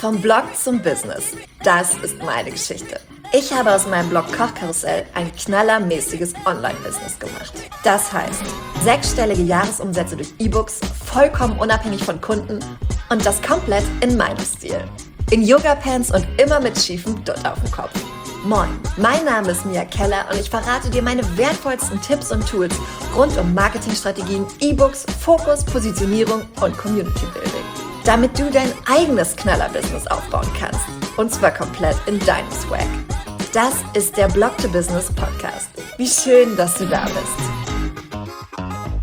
Vom Blog zum Business. Das ist meine Geschichte. Ich habe aus meinem Blog Kochkarussell ein knallermäßiges Online-Business gemacht. Das heißt, 6-stellige Jahresumsätze durch E-Books, vollkommen unabhängig von Kunden und das komplett in meinem Stil. In Yoga-Pants und immer mit schiefem Dutt auf dem Kopf. Moin, mein Name ist Mia Keller und ich verrate dir meine wertvollsten Tipps und Tools rund um Marketingstrategien, E-Books, Fokus, Positionierung und Community Building. Damit du dein eigenes Knaller-Business aufbauen kannst. Und zwar komplett in deinem Swag. Das ist der Blog to Business Podcast. Wie schön, dass du da bist.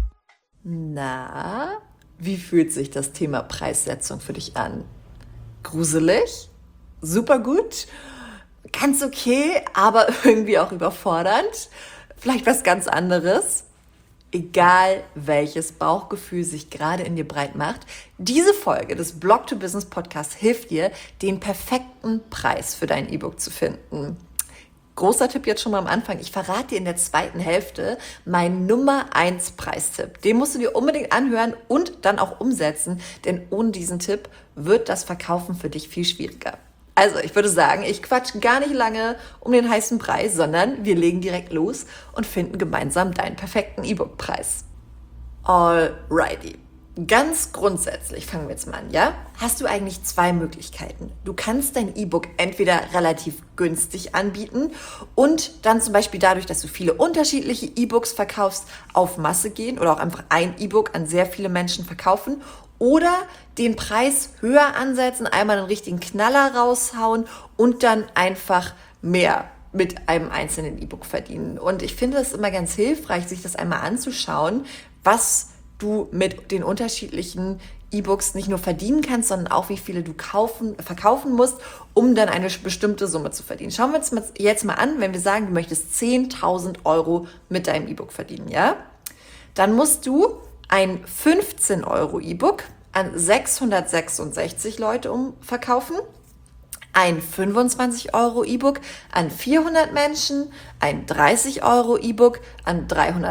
Na, wie fühlt sich das Thema Preissetzung für dich an? Gruselig? Super gut? Ganz okay, aber irgendwie auch überfordernd? Vielleicht was ganz anderes? Egal welches Bauchgefühl sich gerade in dir breit macht, diese Folge des Blog to Business Podcasts hilft dir, den perfekten Preis für dein E-Book zu finden. Großer Tipp jetzt schon mal am Anfang. Ich verrate dir in der zweiten Hälfte meinen Nummer 1 Preistipp. Den musst du dir unbedingt anhören und dann auch umsetzen, denn ohne diesen Tipp wird das Verkaufen für dich viel schwieriger. Also, ich würde sagen, ich quatsch gar nicht lange um den heißen Preis, sondern wir legen direkt los und finden gemeinsam deinen perfekten E-Book-Preis. Alrighty. Ganz grundsätzlich fangen wir jetzt mal an, ja? Hast du eigentlich 2 Möglichkeiten. Du kannst dein E-Book entweder relativ günstig anbieten und dann zum Beispiel dadurch, dass du viele unterschiedliche E-Books verkaufst, auf Masse gehen oder auch einfach ein E-Book an sehr viele Menschen verkaufen oder den Preis höher ansetzen, einmal einen richtigen Knaller raushauen und dann einfach mehr mit einem einzelnen E-Book verdienen. Und ich finde es immer ganz hilfreich, sich das einmal anzuschauen, was du mit den unterschiedlichen E-Books nicht nur verdienen kannst, sondern auch wie viele du verkaufen musst, um dann eine bestimmte Summe zu verdienen. Schauen wir uns jetzt mal an, wenn wir sagen, du möchtest 10.000 Euro mit deinem E-Book verdienen, ja? Dann musst du ein 15 Euro E-Book an 666 Leute verkaufen, ein 25 Euro E-Book an 400 Menschen, ein 30 Euro E-Book an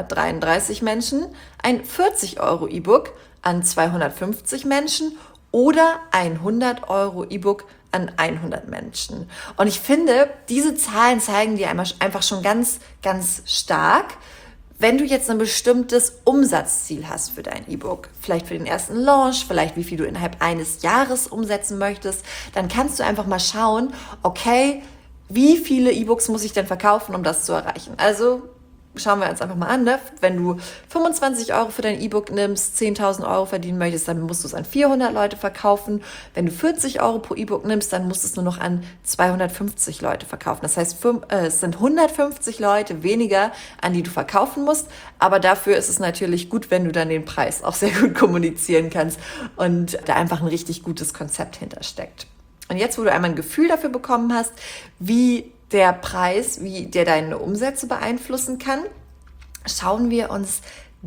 333 Menschen, ein 40 Euro E-Book an 250 Menschen oder ein 100 Euro E-Book an 100 Menschen. Und ich finde, diese Zahlen zeigen dir einfach schon ganz, ganz stark, wenn du jetzt ein bestimmtes Umsatzziel hast für dein E-Book, vielleicht für den ersten Launch, vielleicht wie viel du innerhalb eines Jahres umsetzen möchtest, dann kannst du einfach mal schauen, okay, wie viele E-Books muss ich denn verkaufen, um das zu erreichen? Also schauen wir uns einfach mal an, ne? Wenn du 25 Euro für dein E-Book nimmst, 10.000 Euro verdienen möchtest, dann musst du es an 400 Leute verkaufen. Wenn du 40 Euro pro E-Book nimmst, dann musst du es nur noch an 250 Leute verkaufen. Das heißt, es sind 150 Leute weniger, an die du verkaufen musst. Aber dafür ist es natürlich gut, wenn du dann den Preis auch sehr gut kommunizieren kannst und da einfach ein richtig gutes Konzept hintersteckt. Und jetzt, wo du einmal ein Gefühl dafür bekommen hast, wie der Preis, wie der deine Umsätze beeinflussen kann, schauen wir uns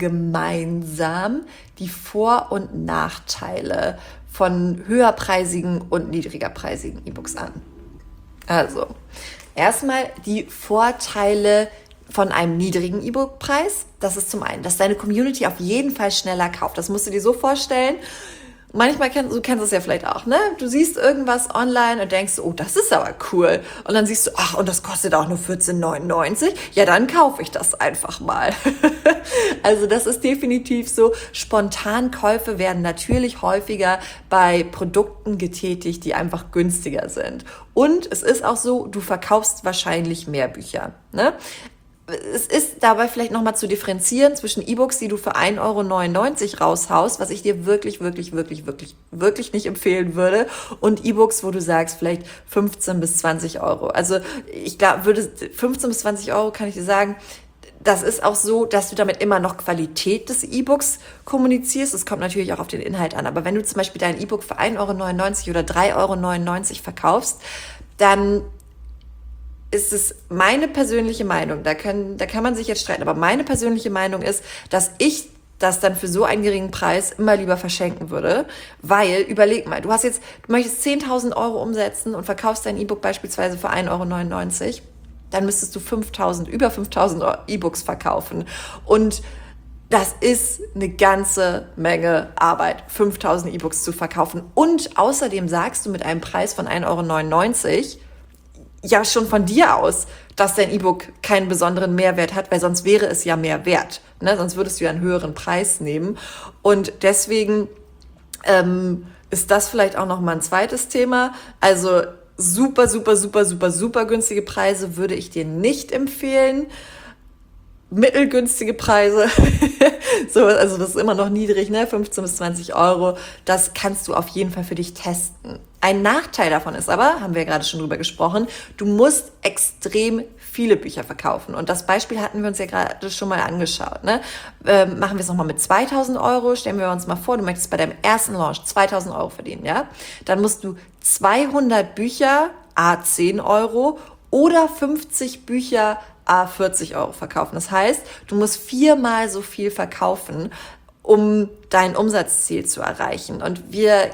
gemeinsam die Vor- und Nachteile von höherpreisigen und niedrigerpreisigen E-Books an. Also, erstmal die Vorteile von einem niedrigen E-Book-Preis. Das ist zum einen, dass deine Community auf jeden Fall schneller kauft. Das musst du dir so vorstellen. Manchmal du kennst es ja vielleicht auch, ne? Du siehst irgendwas online und denkst, oh, das ist aber cool. Und dann siehst du, ach, und das kostet auch nur 14,99. Ja, dann kaufe ich das einfach mal. Also das ist definitiv so. Spontankäufe werden natürlich häufiger bei Produkten getätigt, die einfach günstiger sind. Und es ist auch so, du verkaufst wahrscheinlich mehr Bücher, ne? Es ist dabei vielleicht nochmal zu differenzieren zwischen E-Books, die du für 1,99 Euro raushaust, was ich dir wirklich, wirklich, wirklich, wirklich, wirklich nicht empfehlen würde, und E-Books, wo du sagst, vielleicht 15 bis 20 Euro. Also ich glaube, 15 bis 20 Euro kann ich dir sagen, das ist auch so, dass du damit immer noch Qualität des E-Books kommunizierst. Es kommt natürlich auch auf den Inhalt an. Aber wenn du zum Beispiel dein E-Book für 1,99 Euro oder 3,99 Euro verkaufst, dann ist es meine persönliche Meinung, da kann man sich jetzt streiten, aber meine persönliche Meinung ist, dass ich das dann für so einen geringen Preis immer lieber verschenken würde, weil, überleg mal, du möchtest 10.000 Euro umsetzen und verkaufst dein E-Book beispielsweise für 1,99 Euro, dann müsstest du über 5.000 E-Books verkaufen und Das ist eine ganze Menge Arbeit, 5000 E-Books zu verkaufen. Und außerdem sagst du mit einem Preis von 1,99 € ja schon von dir aus, dass dein E-Book keinen besonderen Mehrwert hat, weil sonst wäre es ja mehr wert. Ne? Sonst würdest du ja einen höheren Preis nehmen. Und deswegen ist das vielleicht auch nochmal ein zweites Thema. Also super, super, super, super, super günstige Preise würde ich dir nicht empfehlen. Mittelgünstige Preise, so, also das ist immer noch niedrig, ne? 15 bis 20 Euro, das kannst du auf jeden Fall für dich testen. Ein Nachteil davon ist aber, haben wir ja gerade schon drüber gesprochen, du musst extrem viele Bücher verkaufen. Und das Beispiel hatten wir uns ja gerade schon mal angeschaut. Ne? Machen wir es nochmal mit 2000 Euro. Stellen wir uns mal vor, du möchtest bei deinem ersten Launch 2000 Euro verdienen. Ja? Dann musst du 200 Bücher, à 10 Euro oder 50 Bücher, à 40 Euro verkaufen. Das heißt, du musst 4-mal so viel verkaufen, um dein Umsatzziel zu erreichen. Und wir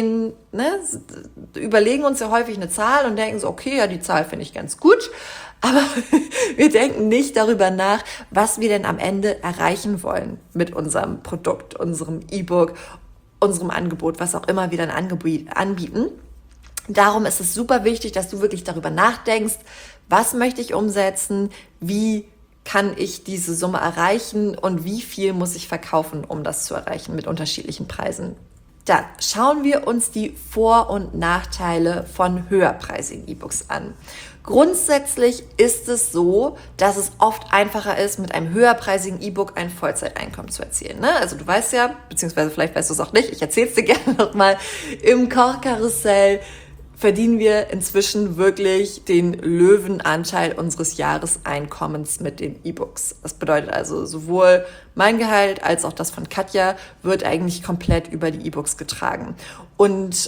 überlegen uns ja häufig eine Zahl und denken so, okay, ja, die Zahl finde ich ganz gut. Aber wir denken nicht darüber nach, was wir denn am Ende erreichen wollen mit unserem Produkt, unserem E-Book, unserem Angebot, was auch immer wir dann anbieten. Darum ist es super wichtig, dass du wirklich darüber nachdenkst, was möchte ich umsetzen, wie kann ich diese Summe erreichen und wie viel muss ich verkaufen, um das zu erreichen mit unterschiedlichen Preisen. Dann schauen wir uns die Vor- und Nachteile von höherpreisigen E-Books an. Grundsätzlich ist es so, dass es oft einfacher ist, mit einem höherpreisigen E-Book ein Vollzeiteinkommen zu erzielen. Ne? Also du weißt ja, beziehungsweise vielleicht weißt du es auch nicht, ich erzähle es dir gerne nochmal, im Kochkarussell verdienen wir inzwischen wirklich den Löwenanteil unseres Jahreseinkommens mit den E-Books. Das bedeutet also, sowohl mein Gehalt als auch das von Katja wird eigentlich komplett über die E-Books getragen. Und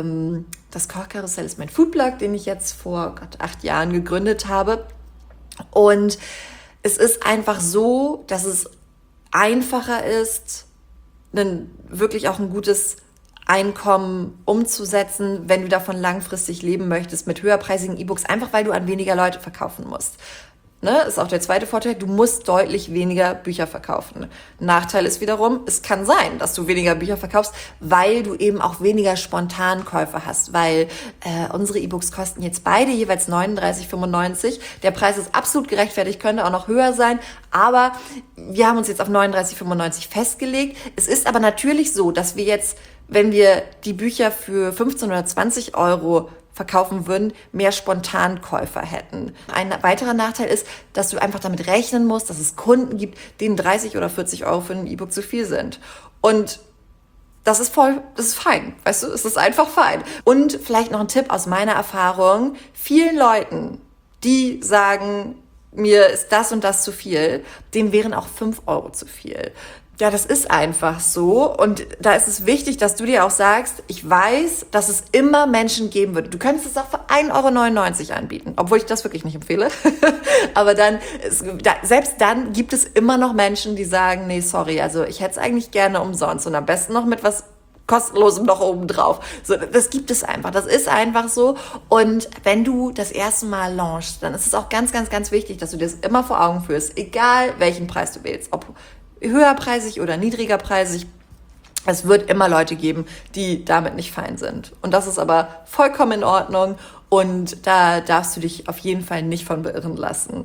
das Kochkarussell ist mein Foodblog, den ich jetzt vor 8 Jahren gegründet habe. Und es ist einfach so, dass es einfacher ist, wirklich auch ein gutes Einkommen umzusetzen, wenn du davon langfristig leben möchtest mit höherpreisigen E-Books, einfach weil du an weniger Leute verkaufen musst. Ne? Ist auch der zweite Vorteil, du musst deutlich weniger Bücher verkaufen. Nachteil ist wiederum, es kann sein, dass du weniger Bücher verkaufst, weil du eben auch weniger Spontankäufe hast, weil unsere E-Books kosten jetzt beide jeweils 39,95. Der Preis ist absolut gerechtfertigt, könnte auch noch höher sein, aber wir haben uns jetzt auf 39,95 festgelegt. Es ist aber natürlich so, dass wir jetzt, wenn wir die Bücher für 15 oder 20 Euro verkaufen würden, mehr Spontankäufer hätten. Ein weiterer Nachteil ist, dass du einfach damit rechnen musst, dass es Kunden gibt, denen 30 oder 40 Euro für ein E-Book zu viel sind. Und das ist fein, weißt du, es ist einfach fein. Und vielleicht noch ein Tipp aus meiner Erfahrung, vielen Leuten, die sagen, mir ist das und das zu viel, denen wären auch 5 Euro zu viel. Ja, das ist einfach so und da ist es wichtig, dass du dir auch sagst, ich weiß, dass es immer Menschen geben wird. Du könntest es auch für 1,99 € anbieten, obwohl ich das wirklich nicht empfehle. Aber selbst dann gibt es immer noch Menschen, die sagen, nee, sorry, also ich hätte es eigentlich gerne umsonst und am besten noch mit was Kostenlosem noch oben drauf. So, das gibt es einfach. Das ist einfach so. Und wenn du das erste Mal launchst, dann ist es auch ganz, ganz, ganz wichtig, dass du dir das immer vor Augen führst, egal welchen Preis du wählst, ob höherpreisig oder niedrigerpreisig. Es wird immer Leute geben, die damit nicht fein sind. Und das ist aber vollkommen in Ordnung und da darfst du dich auf jeden Fall nicht von beirren lassen.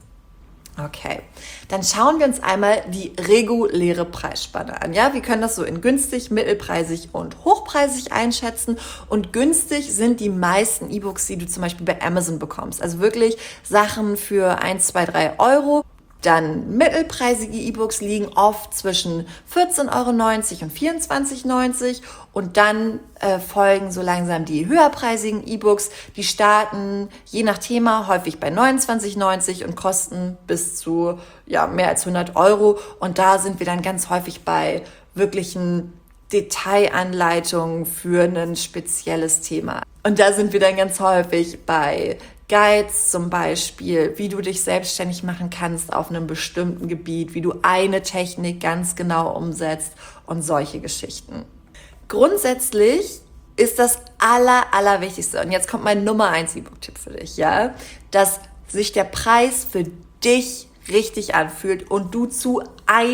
Okay, dann schauen wir uns einmal die reguläre Preisspanne an. Ja, wir können das so in günstig, mittelpreisig und hochpreisig einschätzen. Und günstig sind die meisten E-Books, die du zum Beispiel bei Amazon bekommst. Also wirklich Sachen für 1, 2, 3 Euro. Dann mittelpreisige E-Books liegen oft zwischen 14,90 € und 24,90 € und dann folgen so langsam die höherpreisigen E-Books. Die starten je nach Thema häufig bei 29,90 € und kosten bis zu mehr als 100 € und da sind wir dann ganz häufig bei wirklichen Detailanleitungen für ein spezielles Thema. Und da sind wir dann ganz häufig bei Guides zum Beispiel, wie du dich selbstständig machen kannst auf einem bestimmten Gebiet, wie du eine Technik ganz genau umsetzt und solche Geschichten. Grundsätzlich ist das Allerwichtigste, und jetzt kommt mein Nummer 1 E-Book-Tipp für dich, ja, dass sich der Preis für dich richtig anfühlt und du zu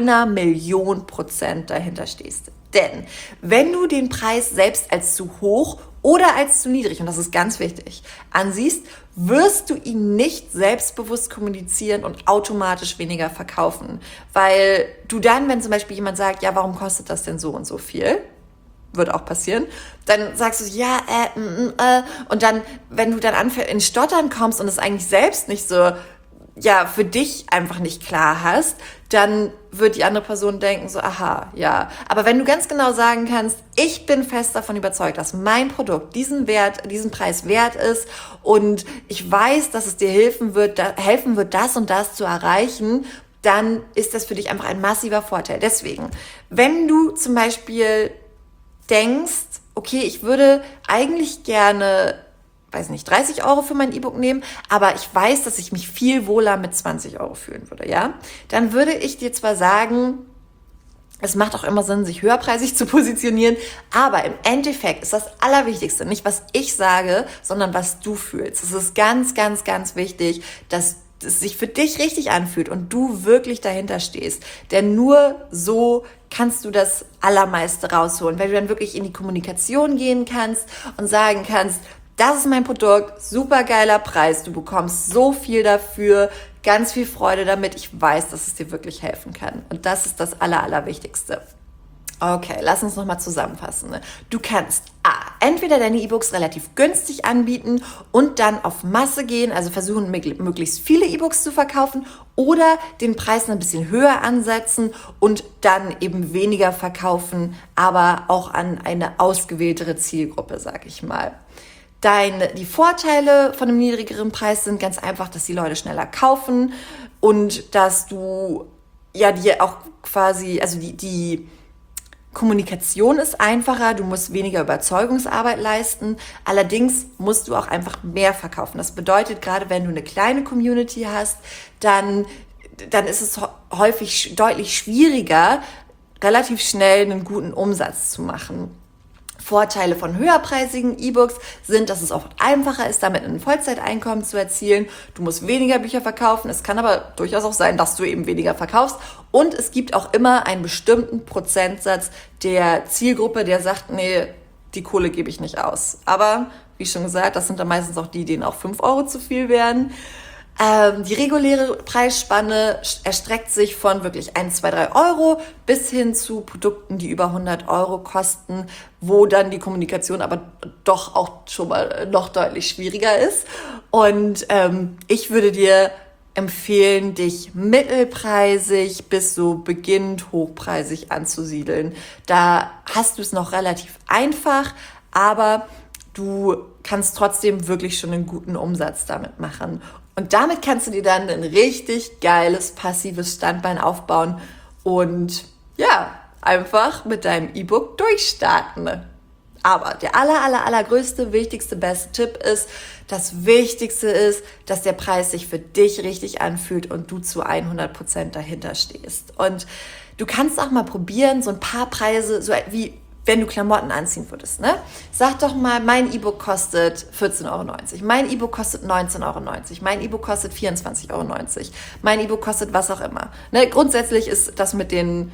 1.000.000% dahinter stehst. Denn wenn du den Preis selbst als zu hoch oder als zu niedrig, und das ist ganz wichtig, ansiehst, wirst du ihn nicht selbstbewusst kommunizieren und automatisch weniger verkaufen. Weil du dann, wenn zum Beispiel jemand sagt, ja, warum kostet das denn so und so viel? Wird auch passieren. Dann sagst du, ja, und dann, wenn du dann anfängst, in Stottern kommst und es eigentlich selbst nicht so, ja, für dich einfach nicht klar hast, dann wird die andere Person denken so, aha, ja. Aber wenn du ganz genau sagen kannst, ich bin fest davon überzeugt, dass mein Produkt diesen Preis wert ist und ich weiß, dass es dir helfen wird, das und das zu erreichen, dann ist das für dich einfach ein massiver Vorteil. Deswegen, wenn du zum Beispiel denkst, okay, ich würde eigentlich gerne, weiß nicht, 30 Euro für mein E-Book nehmen, aber ich weiß, dass ich mich viel wohler mit 20 Euro fühlen würde, ja? Dann würde ich dir zwar sagen, es macht auch immer Sinn, sich höherpreisig zu positionieren, aber im Endeffekt ist das Allerwichtigste nicht, was ich sage, sondern was du fühlst. Es ist ganz, ganz, ganz wichtig, dass es sich für dich richtig anfühlt und du wirklich dahinter stehst. Denn nur so kannst du das Allermeiste rausholen. Wenn du dann wirklich in die Kommunikation gehen kannst und sagen kannst, das ist mein Produkt, super geiler Preis, du bekommst so viel dafür, ganz viel Freude damit. Ich weiß, dass es dir wirklich helfen kann. Und das ist das Allerwichtigste. Okay, lass uns nochmal zusammenfassen. Du kannst entweder deine E-Books relativ günstig anbieten und dann auf Masse gehen, also versuchen, möglichst viele E-Books zu verkaufen, oder den Preis ein bisschen höher ansetzen und dann eben weniger verkaufen, aber auch an eine ausgewähltere Zielgruppe, sag ich mal. Die Vorteile von einem niedrigeren Preis sind ganz einfach, dass die Leute schneller kaufen und dass du ja dir auch quasi, also die Kommunikation ist einfacher, du musst weniger Überzeugungsarbeit leisten, allerdings musst du auch einfach mehr verkaufen. Das bedeutet, gerade wenn du eine kleine Community hast, dann ist es häufig deutlich schwieriger, relativ schnell einen guten Umsatz zu machen. Vorteile von höherpreisigen E-Books sind, dass es oft einfacher ist, damit ein Vollzeiteinkommen zu erzielen. Du musst weniger Bücher verkaufen. Es kann aber durchaus auch sein, dass du eben weniger verkaufst. Und es gibt auch immer einen bestimmten Prozentsatz der Zielgruppe, der sagt, nee, die Kohle gebe ich nicht aus. Aber wie schon gesagt, das sind dann meistens auch die, denen auch 5 Euro zu viel werden. Die reguläre Preisspanne erstreckt sich von wirklich 1, 2, 3 Euro bis hin zu Produkten, die über 100 Euro kosten, wo dann die Kommunikation aber doch auch schon mal noch deutlich schwieriger ist. Und ich würde dir empfehlen, dich mittelpreisig bis so beginnend hochpreisig anzusiedeln. Da hast du es noch relativ einfach, aber du kannst trotzdem wirklich schon einen guten Umsatz damit machen. Und damit kannst du dir dann ein richtig geiles, passives Standbein aufbauen und ja, einfach mit deinem E-Book durchstarten. Aber der allergrößte, wichtigste, beste Tipp ist, das Wichtigste ist, dass der Preis sich für dich richtig anfühlt und du zu 100% dahinter stehst. Und du kannst auch mal probieren, so ein paar Preise, so wie wenn du Klamotten anziehen würdest, ne? Sag doch mal, mein E-Book kostet 14,90 Euro, mein E-Book kostet 19,90 Euro, mein E-Book kostet 24,90 Euro, mein E-Book kostet was auch immer. Ne? Grundsätzlich ist das mit den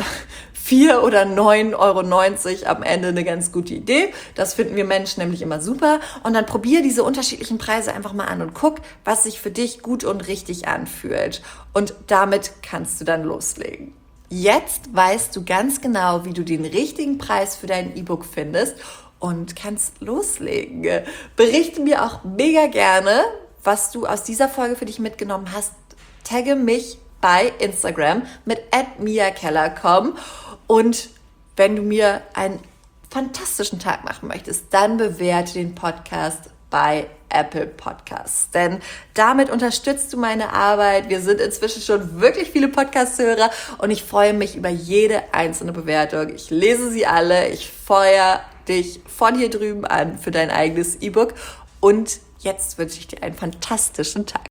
4 oder 9,90 Euro am Ende eine ganz gute Idee. Das finden wir Menschen nämlich immer super. Und dann probier diese unterschiedlichen Preise einfach mal an und guck, was sich für dich gut und richtig anfühlt. Und damit kannst du dann loslegen. Jetzt weißt du ganz genau, wie du den richtigen Preis für dein E-Book findest und kannst loslegen. Berichte mir auch mega gerne, was du aus dieser Folge für dich mitgenommen hast. Tagge mich bei Instagram mit @miakeller.com und wenn du mir einen fantastischen Tag machen möchtest, dann bewerte den Podcast bei Apple Podcasts. Denn damit unterstützt du meine Arbeit. Wir sind inzwischen schon wirklich viele Podcast-Hörer und ich freue mich über jede einzelne Bewertung. Ich lese sie alle. Ich feuere dich von hier drüben an für dein eigenes E-Book. Und jetzt wünsche ich dir einen fantastischen Tag.